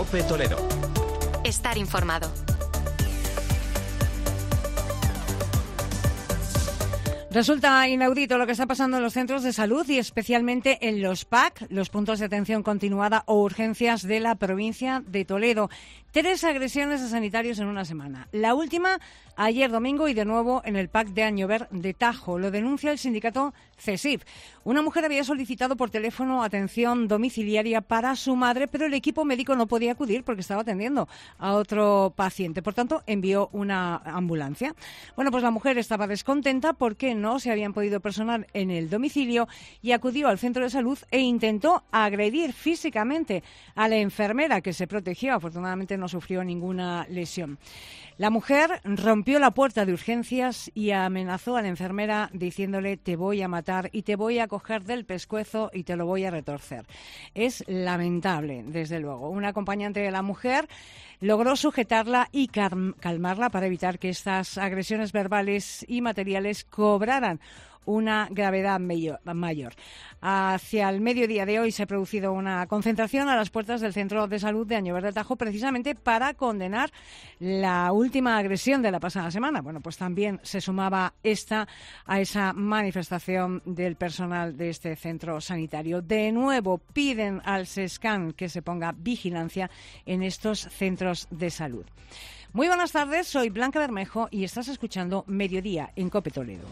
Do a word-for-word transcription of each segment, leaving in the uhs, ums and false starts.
COPE Toledo. Estar informado. Resulta inaudito lo que está pasando en los centros de salud y especialmente en los P A C, los puntos de atención continuada o urgencias de la provincia de Toledo. Tres agresiones a sanitarios en una semana. La última ayer domingo y de nuevo en el P A C de Añover de Tajo. Lo denuncia el sindicato CESIF. Una mujer había solicitado por teléfono atención domiciliaria para su madre, pero el equipo médico no podía acudir porque estaba atendiendo a otro paciente. Por tanto, envió una ambulancia. Bueno, pues la mujer estaba descontenta porque no se habían podido personar en el domicilio y acudió al centro de salud e intentó agredir físicamente a la enfermera, que se protegió. Afortunadamente no sufrió ninguna lesión. La mujer rompió la puerta de urgencias y amenazó a la enfermera diciéndole: te voy a matar y te voy a coger del pescuezo y te lo voy a retorcer. Es lamentable, desde luego. Un acompañante de la mujer logró sujetarla y calmarla para evitar que estas agresiones verbales y materiales cobraran una gravedad mayor. Hacia el mediodía de hoy se ha producido una concentración a las puertas del Centro de Salud de Añover de Tajo, precisamente para condenar la última agresión de la pasada semana. Bueno, pues también se sumaba esta a esa manifestación del personal de este centro sanitario. De nuevo piden al SESCAN que se ponga vigilancia en estos centros de salud. Muy buenas tardes, soy Blanca Bermejo y estás escuchando Mediodía en COPE Toledo.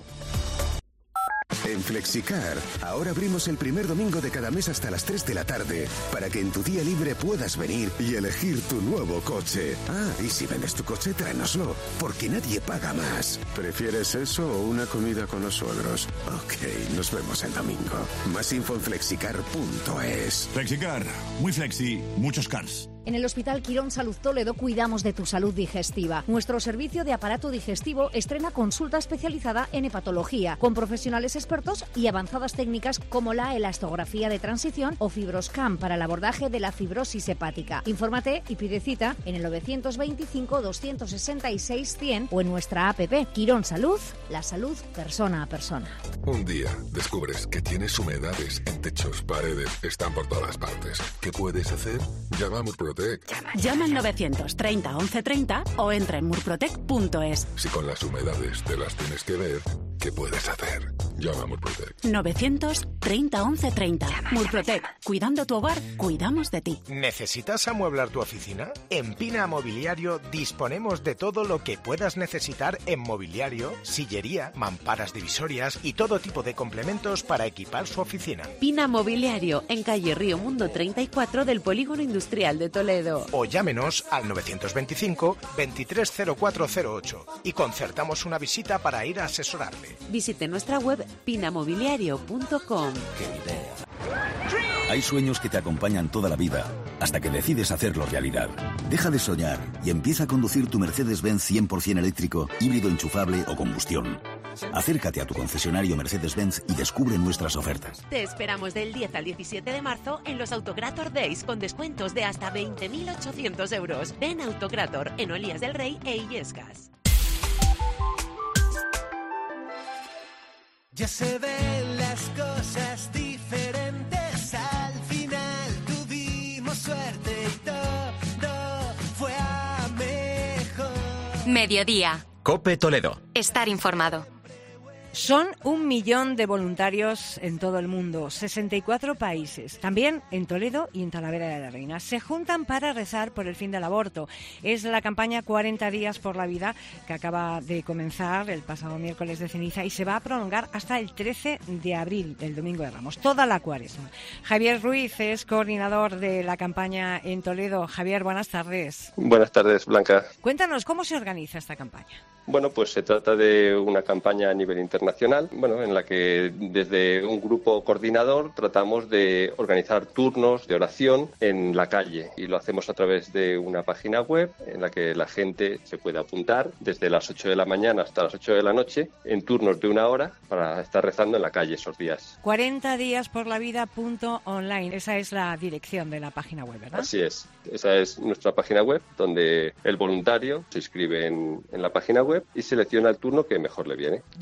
En Flexicar, ahora abrimos el primer domingo de cada mes hasta las tres de la tarde, para que en tu día libre puedas venir y elegir tu nuevo coche. Ah, y si vendes tu coche, tráenoslo, porque nadie paga más. ¿Prefieres eso o una comida con los suegros? Ok, nos vemos el domingo. Más info en flexicar punto es. Flexicar, muy flexi, muchos cars. En el Hospital Quirón Salud Toledo cuidamos de tu salud digestiva. Nuestro servicio de aparato digestivo estrena consulta especializada en hepatología, con profesionales expertos y avanzadas técnicas como la elastografía de transición o Fibroscan para el abordaje de la fibrosis hepática. Infórmate y pide cita en el nueve dos cinco, dos seis seis, cien o en nuestra app. Quirón Salud, la salud persona a persona. Un día descubres que tienes humedades en techos, paredes, están por todas partes. ¿Qué puedes hacer? Llama a Murprotec. Llama, Llama al novecientos treinta once treinta o entra en murprotec punto es. Si con las humedades te las tienes que ver, ¿qué puedes hacer? Llama a Murprotec. novecientos treinta once treinta. Llama, Murprotec. Llama, llama. Cuidando tu hogar, cuidamos de ti. ¿Necesitas amueblar tu oficina? En Pina Mobiliario disponemos de todo lo que puedas necesitar en mobiliario, sillería, mamparas divisorias y todo tipo de complementos para equipar su oficina. Pina Mobiliario, en calle Río Mundo treinta y cuatro del Polígono Industrial de Toledo. O llámenos al novecientos veinticinco, veintitrés cero cuatro cero ocho y concertamos una visita para ir a asesorarle. Visite nuestra web pina mobiliario punto com. ¡Qué idea! Hay sueños que te acompañan toda la vida, hasta que decides hacerlos realidad. Deja de soñar y empieza a conducir tu Mercedes-Benz cien por ciento eléctrico, híbrido enchufable o combustión. Acércate a tu concesionario Mercedes-Benz y descubre nuestras ofertas. Te esperamos del diez al diecisiete de marzo en los Autocrator Days con descuentos de hasta veinte mil ochocientos euros. Ven a Autocrator en Olías del Rey e Illescas. Ya se ven las cosas diferentes, al final tuvimos suerte y todo fue a mejor. Mediodía. COPE Toledo. Estar informado. Son un millón de voluntarios en todo el mundo, sesenta y cuatro países, también en Toledo y en Talavera de la Reina. Se juntan para rezar por el fin del aborto. Es la campaña cuarenta días por la vida que acaba de comenzar el pasado miércoles de ceniza y se va a prolongar hasta el trece de abril, el domingo de Ramos, toda la cuaresma. Javier Ruiz es coordinador de la campaña en Toledo. Javier, buenas tardes. Buenas tardes, Blanca. Cuéntanos, ¿cómo se organiza esta campaña? Bueno, pues se trata de una campaña a nivel internacional, bueno, en la que desde un grupo coordinador tratamos de organizar turnos de oración en la calle y lo hacemos a través de una página web en la que la gente se puede apuntar desde las ocho de la mañana hasta las ocho de la noche en turnos de una hora para estar rezando en la calle esos días. cuarenta días por la vida punto online, esa es la dirección de la página web, ¿verdad? Así es, esa es nuestra página web donde el voluntario se inscribe en, en la página web y selecciona el turno que mejor le viene. ¿Dónde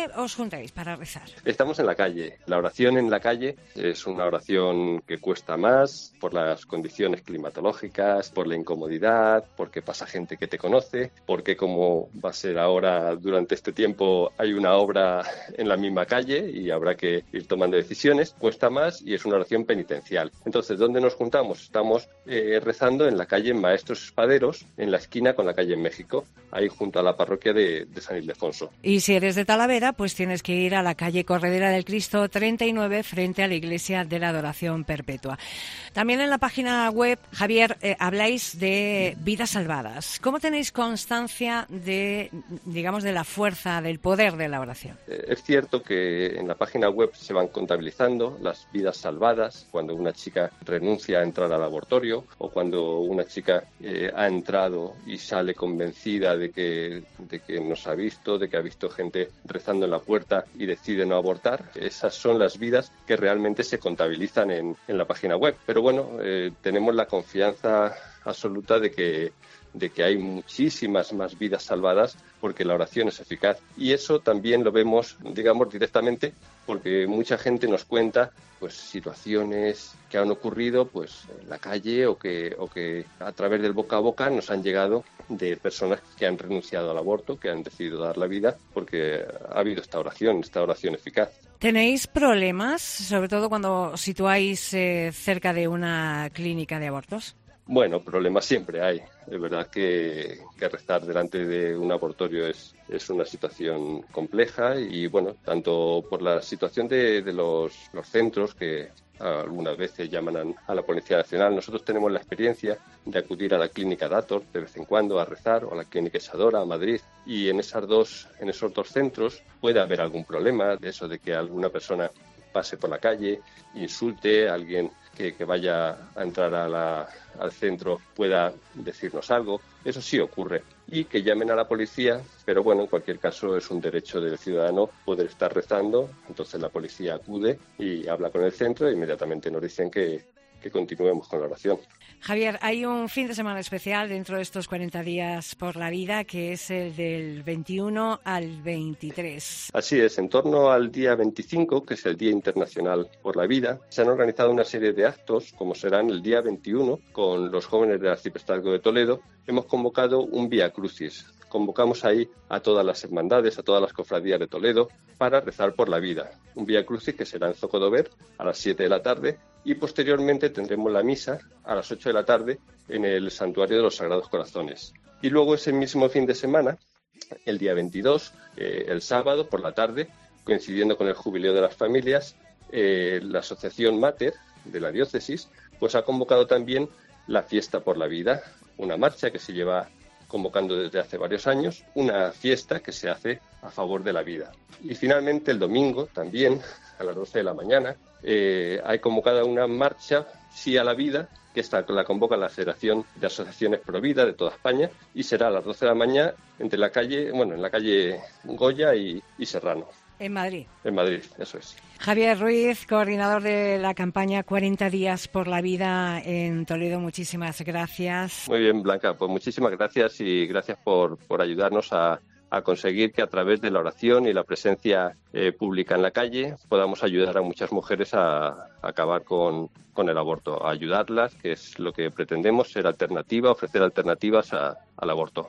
os juntáis para rezar? Estamos en la calle. La oración en la calle es una oración que cuesta más por las condiciones climatológicas, por la incomodidad, porque pasa gente que te conoce, porque como va a ser ahora durante este tiempo hay una obra en la misma calle y habrá que ir tomando decisiones, cuesta más y es una oración penitencial. Entonces, ¿dónde nos juntamos? Estamos eh, rezando en la calle Maestros Espaderos, en la esquina con la calle en México, ahí junto a la parroquia de, de San Ildefonso. Y si eres de Talavera, pues tienes que ir a la calle Corredera del Cristo treinta y nueve frente a la Iglesia de la Adoración Perpetua. También en la página web, Javier, eh, habláis de vidas salvadas. ¿Cómo tenéis constancia de, digamos, de la fuerza, del poder de la oración? Eh, es cierto que en la página web se van contabilizando las vidas salvadas, cuando una chica renuncia a entrar al laboratorio o cuando una chica eh, ha entrado y sale convencida de que, de que nos ha visto, de que ha visto gente rezando en la puerta y decide no abortar. Esas son las vidas que realmente se contabilizan en, en la página web. Pero bueno, eh, tenemos la confianza absoluta de que de que hay muchísimas más vidas salvadas porque la oración es eficaz. Y eso también lo vemos, digamos, directamente porque mucha gente nos cuenta pues situaciones que han ocurrido pues en la calle o que, o que a través del boca a boca nos han llegado de personas que han renunciado al aborto, que han decidido dar la vida porque ha habido esta oración, esta oración eficaz. ¿Tenéis problemas, sobre todo cuando os situáis eh, cerca de una clínica de abortos? Bueno, problemas siempre hay. Es verdad que, que rezar delante de un abortorio es, es una situación compleja y, bueno, tanto por la situación de, de los, los centros que algunas veces llaman a, a la Policía Nacional. Nosotros tenemos la experiencia de acudir a la clínica Dator de vez en cuando a rezar o a la clínica Isadora a Madrid y en, esas dos, en esos dos centros puede haber algún problema de eso de que alguna persona pase por la calle, insulte a alguien que, que vaya a entrar a la, al centro pueda decirnos algo. Eso sí ocurre. Y que llamen a la policía, pero bueno, en cualquier caso es un derecho del ciudadano poder estar rezando. Entonces la policía acude y habla con el centro e inmediatamente nos dicen que, que continuemos con la oración. Javier, hay un fin de semana especial dentro de estos cuarenta días por la vida, que es el del veintiuno al veintitrés. Así es, en torno al día veinticinco, que es el Día Internacional por la Vida, se han organizado una serie de actos, como serán el día veintiuno, con los jóvenes del Arciprestazgo de Toledo. Hemos convocado un Vía Crucis. Convocamos ahí a todas las hermandades, a todas las cofradías de Toledo, para rezar por la vida. Un Vía Crucis que será en Zocodover a las siete de la tarde y posteriormente tendremos la misa a las ocho de la tarde en el Santuario de los Sagrados Corazones. Y luego ese mismo fin de semana, el día veintidós, eh, el sábado por la tarde, coincidiendo con el Jubileo de las Familias, eh, la Asociación Mater de la Diócesis pues ha convocado también la Fiesta por la Vida, una marcha que se lleva convocando desde hace varios años, una fiesta que se hace a favor de la vida. Y finalmente el domingo también, a las doce de la mañana, eh, hay convocada una marcha Sí a la Vida, que esta la convoca la Federación de Asociaciones Pro Vida de toda España y será a las doce de la mañana entre la calle, bueno, en la calle Goya y, y Serrano. En Madrid. En Madrid, eso es. Javier Ruiz, coordinador de la campaña cuarenta días por la vida en Toledo, muchísimas gracias. Muy bien, Blanca, pues muchísimas gracias y gracias por, por ayudarnos a, a conseguir que a través de la oración y la presencia eh, pública en la calle podamos ayudar a muchas mujeres a, a acabar con, con el aborto, a ayudarlas, que es lo que pretendemos, ser alternativa, ofrecer alternativas a, al aborto.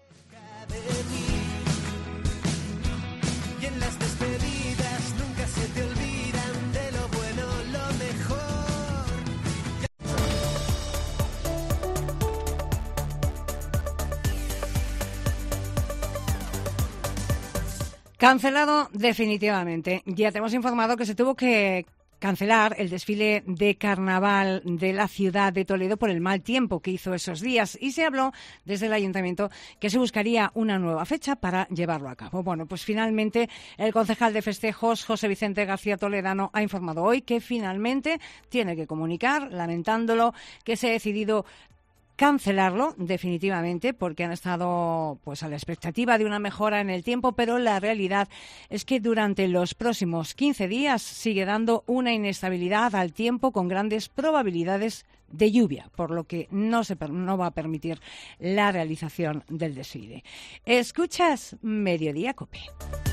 Cancelado definitivamente. Ya te hemos informado que se tuvo que cancelar el desfile de carnaval de la ciudad de Toledo por el mal tiempo que hizo esos días y se habló desde el ayuntamiento que se buscaría una nueva fecha para llevarlo a cabo. Bueno, pues finalmente el concejal de festejos, José Vicente García Toledano, ha informado hoy que finalmente tiene que comunicar, lamentándolo, que se ha decidido cancelarlo definitivamente porque han estado pues a la expectativa de una mejora en el tiempo, pero la realidad es que durante los próximos quince días sigue dando una inestabilidad al tiempo con grandes probabilidades de lluvia, por lo que no se no va a permitir la realización del desfile. Escuchas Mediodía Cope.